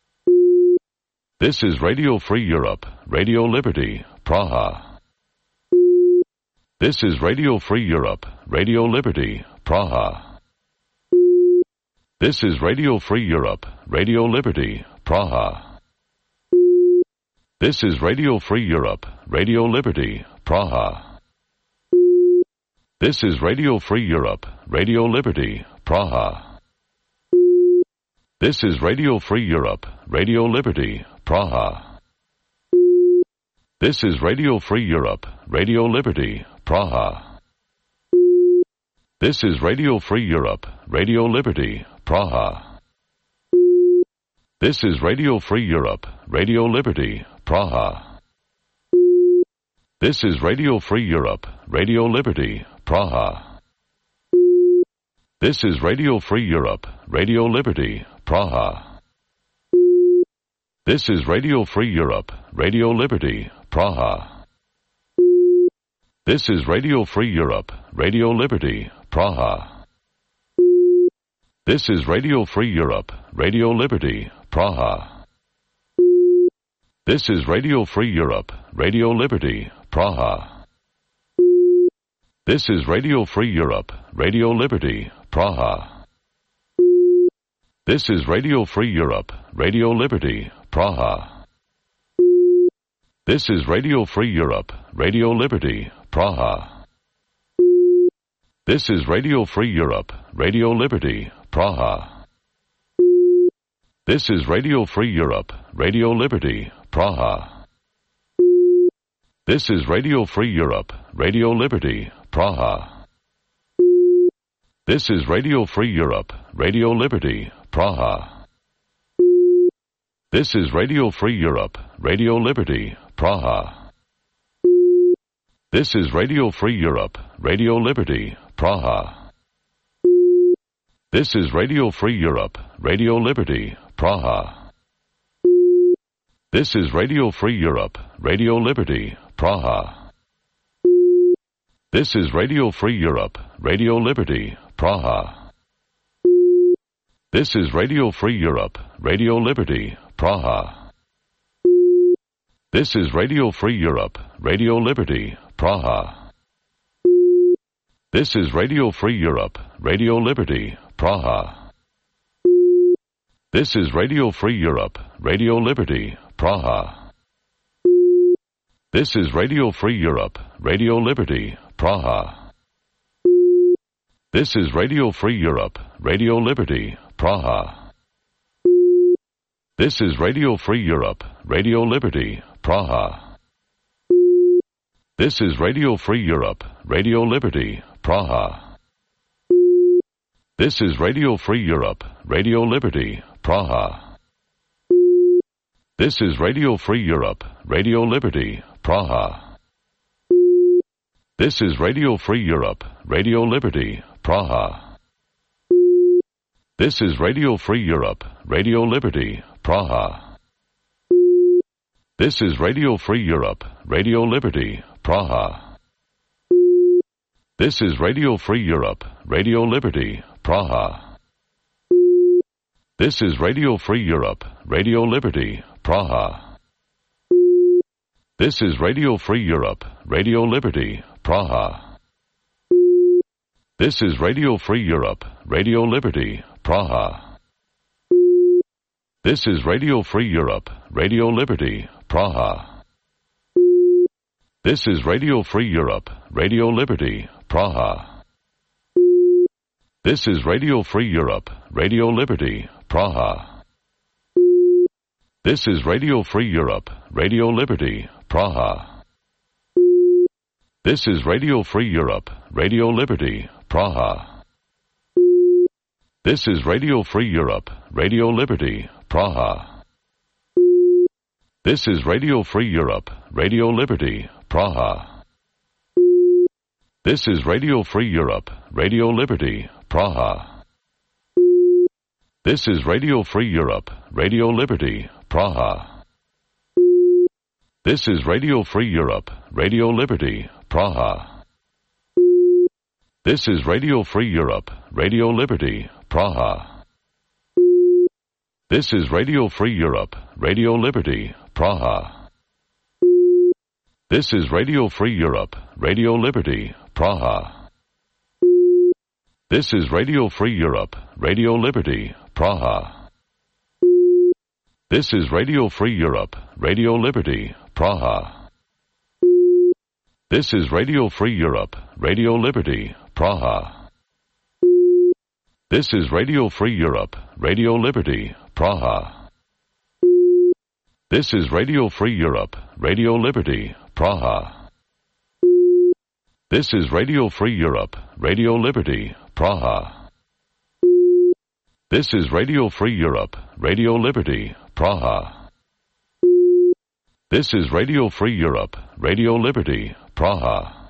This is Radio Free Europe, Radio Liberty, Praha. This is Radio Free Europe, Radio Liberty, Praha. This is Radio Free Europe, Radio Liberty, Praha. This is Radio Free Europe, Radio Liberty, Praha. This is Radio Free Europe, Radio Liberty, Praha. This is Radio Free Europe, Radio Liberty, Praha. This is Radio Free Europe, Radio Liberty, Praha. This is Radio Free Europe, Radio Liberty, Praha. This is Radio Free Europe, Radio Liberty, Praha. This is Radio Free Europe, Radio Liberty, Praha. This is Radio Free Europe, Radio Liberty, Praha. This is Radio Free Europe, Radio Liberty, Praha. This is Radio Free Europe, Radio Liberty, Praha. This is Radio Free Europe, Radio Liberty, Praha. This is Radio Free Europe, Radio Liberty, Praha. This is Radio Free Europe, Radio Liberty, Praha. This is Radio Free Europe, Radio Liberty, Praha. This is Radio Free Europe, Radio Liberty, Praha. This is Radio Free Europe, Radio Liberty, Praha. This is Radio Free Europe, Radio Liberty, Praha. This is Radio Free Europe, Radio Liberty, Praha. This is Radio Free Europe, Radio Liberty, Praha. This is Radio Free Europe, Radio Liberty, Praha. This is Radio Free Europe, Radio Liberty, Praha. This is Radio Free Europe, Radio Liberty, Praha. This is Radio Free Europe, Radio Liberty, Praha. This is Radio Free Europe, Radio Liberty, Praha. This is Radio Free Europe, Radio Liberty, Praha. This is Radio Free Europe, Radio Liberty, Praha. This is Radio Free Europe, Radio Liberty, Praha. This is Radio Free Europe, Radio Liberty, Praha. This is Radio Free Europe, Radio Liberty, Praha. This is Radio Free Europe, Radio Liberty, Praha. This is Radio Free Europe, Radio Liberty, Praha. This is Radio Free Europe, Radio Liberty, Praha. This is Radio Free Europe, Radio Liberty, Praha. This is Radio Free Europe, Radio Liberty, Praha. This is Radio Free Europe, Radio Liberty, Praha. This is Radio Free Europe, Radio Liberty, Praha. This is Radio Free Europe, Radio Liberty, Praha. This is Radio Free Europe, Radio Liberty, Praha. This is Radio Free Europe, Radio Liberty, Praha. This is Radio Free Europe, Radio Liberty, Praha. This is Radio Free Europe, Radio Liberty, Praha. This is Radio Free Europe, Radio Liberty, Praha. This is Radio Free Europe, Radio Liberty, Praha. This is Radio Free Europe, Radio Liberty, Praha. This is Radio Free Europe, Radio Liberty, Praha. This is Radio Free Europe, Radio Liberty, Praha. This is Radio Free Europe, Radio Liberty, Praha. This is Radio Free Europe, Radio Liberty, Praha. This is Radio Free Europe, Radio Liberty, Praha. This is Radio Free Europe, Radio Liberty, Praha. This is Radio Free Europe, Radio Liberty, Praha. This is Radio Free Europe, Radio Liberty, Praha. This is Radio Free Europe, Radio Liberty, Praha. This is Radio Free Europe, Radio Liberty, Praha. This is Radio Free Europe, Radio Liberty, Praha. This is Radio Free Europe, Radio Liberty, Praha. This is Radio Free Europe, Radio Liberty, Praha. This is Radio Free Europe, Radio Liberty, Praha. This is Radio Free Europe, Radio Liberty, Praha. This is Radio Free Europe, Radio Liberty, Praha. This is Radio Free Europe, Radio Liberty, Praha. This is Radio Free Europe, Radio Liberty, Praha.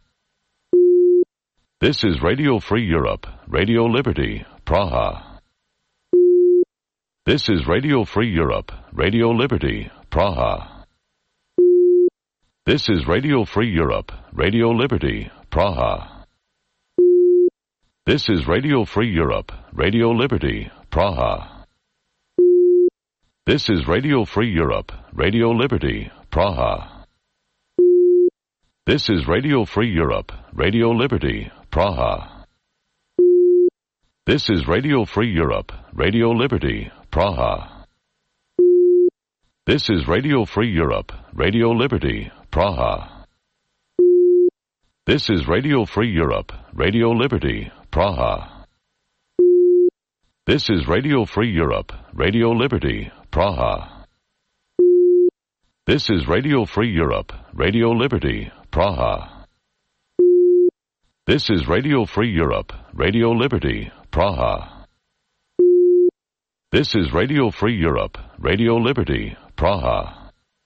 This is Radio Free Europe, Radio Liberty, Praha. This is Radio Free Europe, Radio Liberty, Praha. This is Radio Free Europe, Radio Liberty, Praha. This is Radio Free Europe, Radio Liberty, Praha. This is Radio Free Europe, Radio Liberty, Praha. This is Radio Free Europe, Radio Liberty, Praha. This is Radio Free Europe, Radio Liberty, Praha. This is Radio Free Europe, Radio Liberty, Praha. This is Radio Free Europe, Radio Liberty, Praha. This is Radio Free Europe, Radio Liberty, Praha. This is Radio Free Europe, Radio Liberty, Praha. This is Radio Free Europe, Radio Liberty, Praha. This is Radio Free Europe, Radio Liberty, Praha.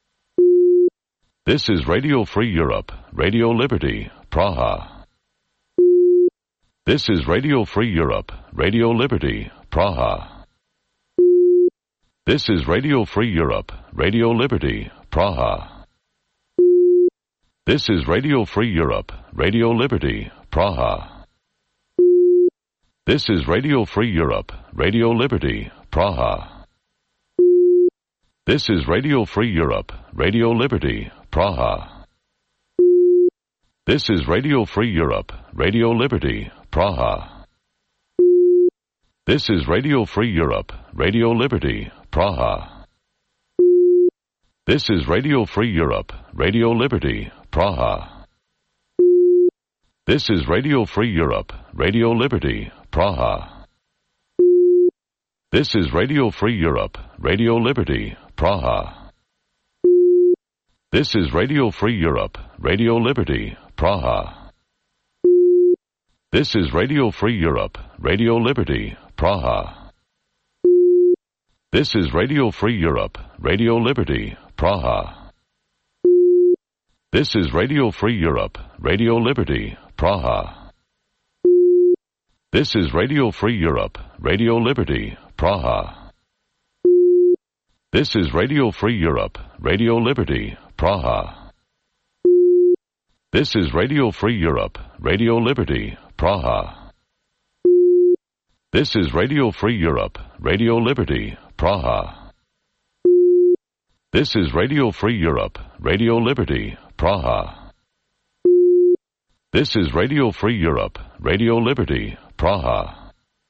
This is Radio Free Europe, Radio Liberty, Praha. This is Radio Free Europe, Radio Liberty, Praha. This is Radio Free Europe, Radio Liberty, Praha. This is Radio Free Europe, Radio Liberty, Praha. This is Radio Free Europe, Radio Liberty, Praha. This is Radio Free Europe, Radio Liberty, Praha. This is Radio Free Europe, Radio Liberty, Praha. This is Radio Free Europe, Radio Liberty, Praha. This is Radio Free Europe, Radio Liberty, Praha. This is Radio Free Europe, Radio Liberty, Praha. This is Radio Free Europe, Radio Liberty, Praha. This is Radio Free Europe, Radio Liberty, Praha. This is Radio Free Europe, Radio Liberty, Praha. This is Radio Free Europe, Radio Liberty, Praha. This is Radio Free Europe, Radio Liberty, Praha. This is Radio Free Europe, Radio Liberty, Praha. This is Radio Free Europe, Radio Liberty, Praha. This is Radio Free Europe, Radio Liberty, Praha. This is Radio Free Europe, Radio Liberty, Praha. This is Radio Free Europe, Radio Liberty, Praha. This is Radio Free Europe, Radio Liberty, Praha.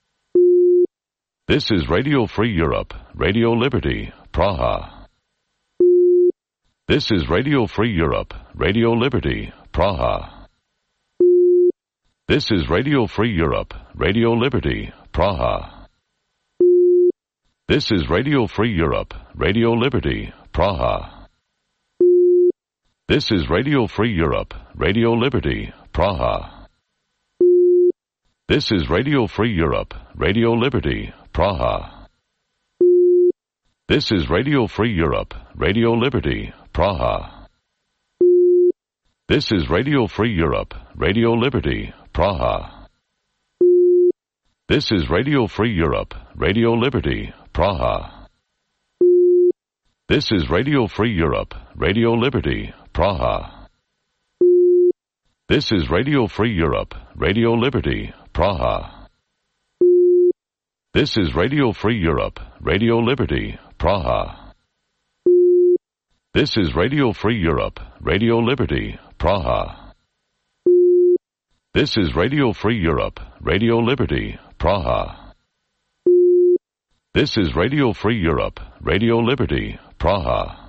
This is Radio Free Europe, Radio Liberty, Praha. This is Radio Free Europe, Radio Liberty, Praha. This is Radio Free Europe, Radio Liberty, Praha. This is Radio Free Europe, Radio Liberty, Praha. This is Radio Free Europe, Radio Liberty, Praha. This is Radio Free Europe, Radio Liberty, Praha. This is Radio Free Europe, Radio Liberty, Praha. This is Radio Free Europe, Radio Liberty, Praha. This is Radio Free Europe, Radio Liberty, Praha. This is Radio Free Europe, Radio Liberty, Praha. This is Radio Free Europe, Radio Liberty, Praha. This is Radio Free Europe, Radio Liberty, Praha. This is Radio Free Europe, Radio Liberty, Praha. This is Radio Free Europe, Radio Liberty, Praha. This is Radio Free Europe, Radio Liberty, Praha.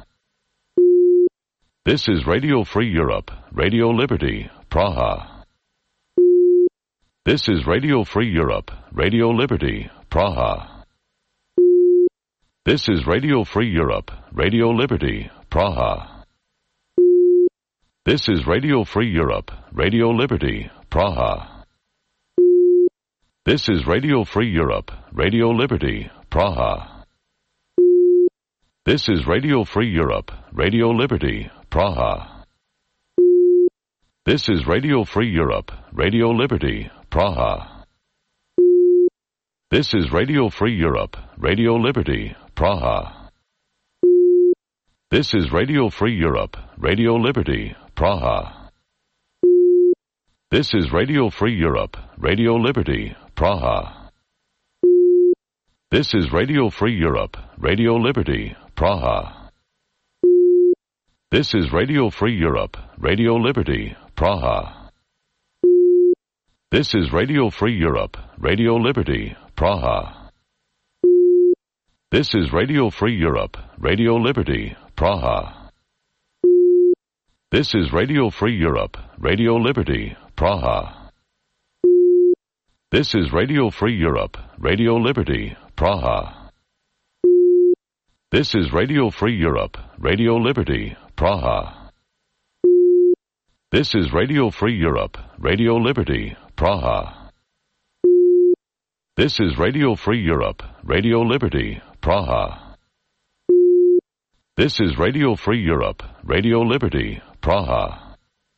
This is Radio Free Europe, Radio Liberty, Praha. This is Radio Free Europe, Radio Liberty, Praha. This is Radio Free Europe, Radio Liberty, Praha. This is Radio Free Europe, Radio Liberty, Praha. This is Radio Free Europe, Radio Liberty, Praha. This is Radio Free Europe, Radio Liberty, Praha. This is Radio Free Europe, Radio Liberty, Praha. This is Radio Free Europe, Radio Liberty, Praha. This is Radio Free Europe, Radio Liberty, Praha. This is Radio Free Europe, Radio Liberty, Praha. This is Radio Free Europe, Radio Liberty, Praha. This is Radio Free Europe, Radio Liberty, Praha. This is Radio Free Europe, Radio Liberty, Praha. This is Radio Free Europe, Radio Liberty, Praha. This is Radio Free Europe, Radio Liberty, Praha. This is Radio Free Europe, Radio Liberty, Praha. This is Radio Free Europe, Radio Liberty, Praha. This is Radio Free Europe, Radio Liberty, Praha. This is Radio Free Europe, Radio Liberty, Praha. This is Radio Free Europe, Radio Liberty, Praha.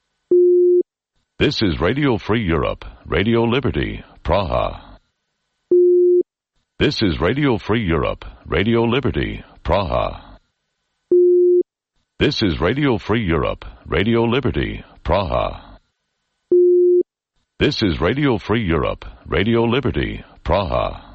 This is Radio Free Europe, Radio Liberty, Praha. This is Radio Free Europe, Radio Liberty, Praha. This is Radio Free Europe, Radio Liberty, Praha. This is Radio Free Europe, Radio Liberty, Praha.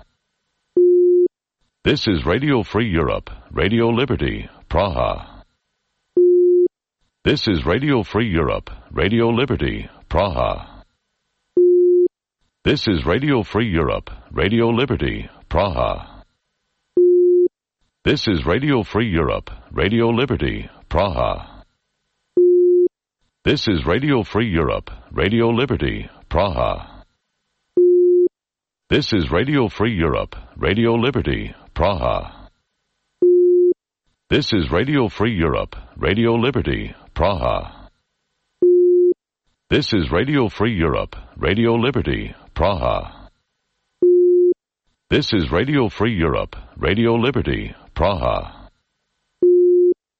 This is Radio Free Europe, Radio Liberty, Praha. This is Radio Free Europe, Radio Liberty, Praha. This is Radio Free Europe, Radio Liberty, Praha. This is Radio Free Europe, Radio Liberty, Praha. This is Radio Free Europe, Radio Liberty, Praha. This is Radio Free Europe, Radio Liberty, Praha. This is Radio Free Europe, Radio Liberty, Praha. This is Radio Free Europe, Radio Liberty, Praha. This is Radio Free Europe, Radio Liberty, Praha.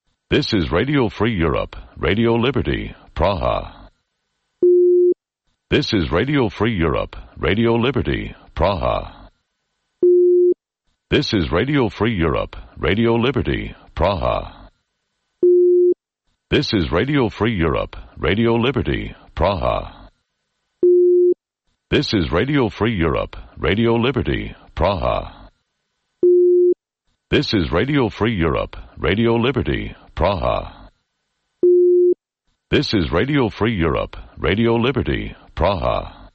This is Radio Free Europe, Radio Liberty, Praha. This is Radio Free Europe, Radio Liberty, Praha. This is Radio Free Europe, Radio Liberty, Praha. This is Radio Free Europe, Radio Liberty, Praha. This is Radio Free Europe, Radio Liberty, Praha. This is Radio Free Europe, Radio Liberty, Praha. This is Radio Free Europe, Radio Liberty, Praha.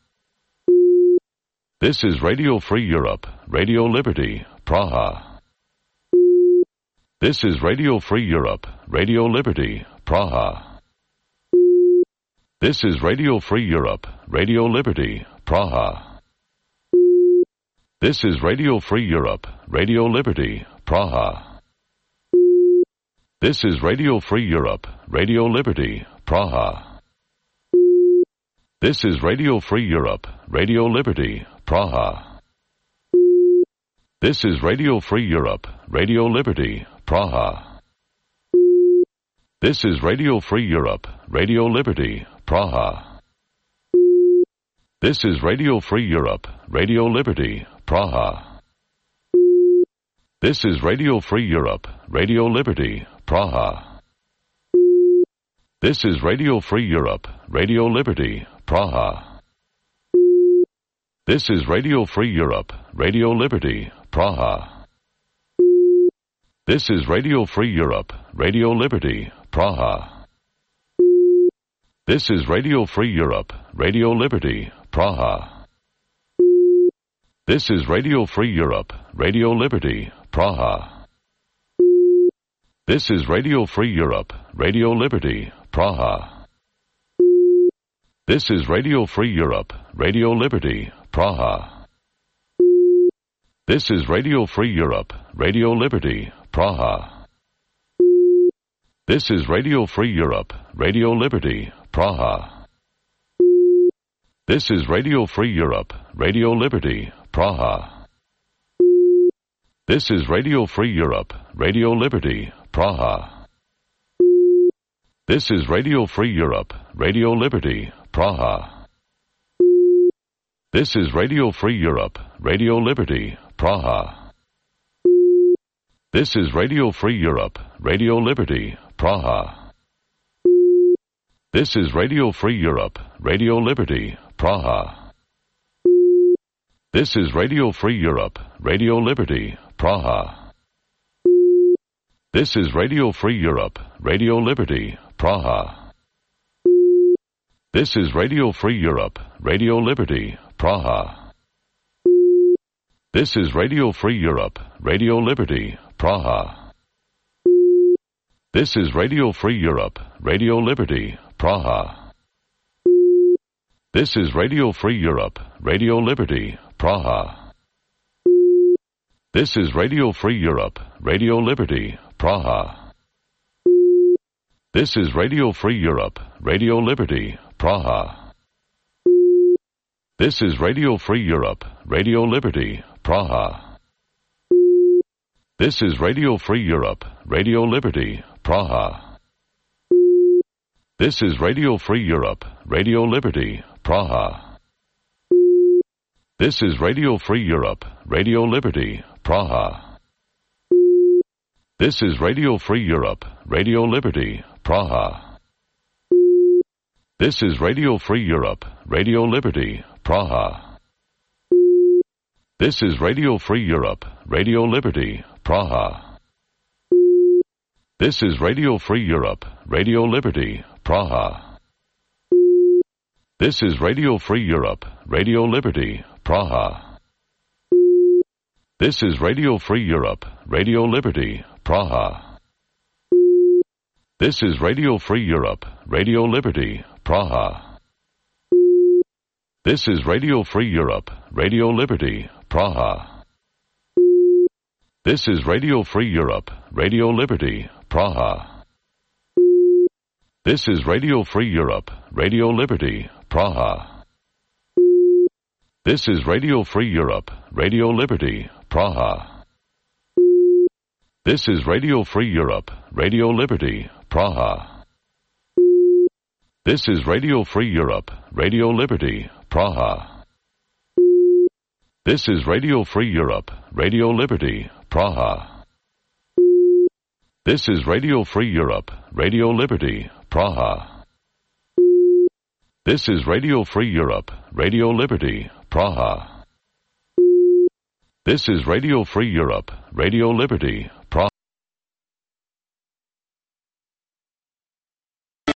This is Radio Free Europe, Radio Liberty, Praha. This is Radio Free Europe, Radio Liberty, Praha. This is Radio Free Europe, Radio Liberty, Praha. This is Radio Free Europe, Radio Liberty, Praha. This is Radio Free Europe, Radio Liberty, Praha. This is Radio Free Europe, Radio Liberty, Praha. This is Radio Free Europe, Radio Liberty, Praha. This is Radio Free Europe, Radio Liberty, Praha. This is Radio Free Europe, Radio Liberty, Praha. This is Radio Free Europe, Radio Liberty, Praha. This is Radio Free Europe, Radio Liberty, Praha. This is Radio Free Europe, Radio Liberty, Praha. This is Radio Free Europe, Radio Liberty, Praha. This is Radio Free Europe, Radio Liberty, Praha. This is Radio Free Europe, Radio Liberty, Praha. This is Radio Free Europe, Radio Liberty, Praha. This is Radio Free Europe, Radio Liberty, Praha. This is Radio Free Europe, Radio Liberty, Praha. This is Radio Free Europe, Radio Liberty, Praha. This is Radio Free Europe, Radio Liberty, Praha. This is Radio Free Europe, Radio Liberty, Praha. This is Radio Free Europe, Radio Liberty, Praha. This is Radio Free Europe, Radio Liberty, Praha. This is Radio Free Europe, Radio Liberty, Praha. This is Radio Free Europe, Radio Liberty, Praha. This is Radio Free Europe, Radio Liberty, Praha. This is Radio Free Europe, Radio Liberty, Praha. This is Radio Free Europe, Radio Liberty, Praha. This is Radio Free Europe, Radio Liberty, Praha. This is Radio Free Europe, Radio Liberty, Praha. This is Radio Free Europe, Radio Liberty, Praha. This is Radio Free Europe, Radio Liberty, Praha. This is Radio Free Europe, Radio Liberty, Praha. This is Radio Free Europe, Radio Liberty, Praha. This is Radio Free Europe, Radio Liberty, Praha. This is Radio Free Europe, Radio Liberty, Praha. This is Radio Free Europe, Radio Liberty, Praha. This is Radio Free Europe, Radio Liberty, Praha. This is Radio Free Europe, Radio Liberty, Praha. This is Radio Free Europe, Radio Liberty, Praha. This is Radio Free Europe, Radio Liberty, Praha. This is Radio Free Europe, Radio Liberty, Praha. This is Radio Free Europe, Radio Liberty, Praha. This is Radio Free Europe, Radio Liberty, Praha. This is Radio Free Europe, Radio Liberty, Praha. This is Radio Free Europe, Radio Liberty, Praha. This is Radio Free Europe, Radio Liberty, Praha. This is Radio Free Europe, Radio Liberty, Praha. This is Radio Free Europe, Radio Liberty, Praha. This is Radio Free Europe, Radio Liberty, Praha. This is Radio Free Europe, Radio Liberty, Praha. This is Radio Free Europe, Radio Liberty, Praha. This is Radio Free Europe, Radio Liberty, Praha. This is Radio Free Europe, Radio Liberty,